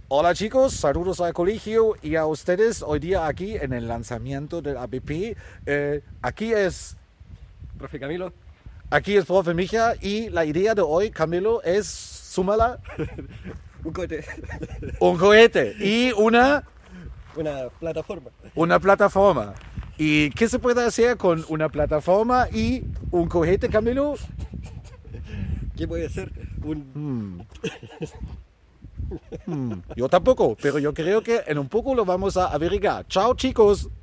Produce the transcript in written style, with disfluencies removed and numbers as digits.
Hola chicos, saludos al colegio y a ustedes hoy día aquí en el lanzamiento del APP. Aquí es, Profe Camilo, aquí es profe Mija y la idea de hoy, Camilo, es, súmala, un cohete, un cohete y una plataforma. una plataforma. ¿Y qué se puede hacer con una plataforma y un cohete, Camilo? ¿Qué puede ser? Un... Yo tampoco, pero yo creo que en un poco lo vamos a averiguar. Chao chicos.